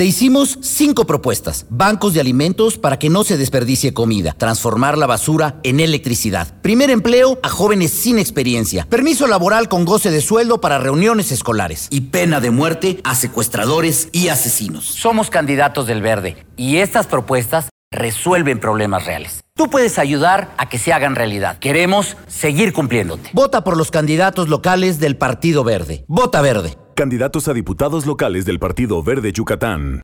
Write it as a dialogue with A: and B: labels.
A: Te hicimos 5 propuestas. Bancos de alimentos para que no se desperdicie comida. Transformar la basura en electricidad. Primer empleo a jóvenes sin experiencia. Permiso laboral con goce de sueldo para reuniones escolares. Y pena de muerte a secuestradores y asesinos.
B: Somos candidatos del Verde y estas propuestas resuelven problemas reales. Tú puedes ayudar a que se hagan realidad. Queremos seguir cumpliéndote.
A: Vota por los candidatos locales del Partido Verde. Vota Verde.
C: Candidatos a diputados locales del Partido Verde Yucatán.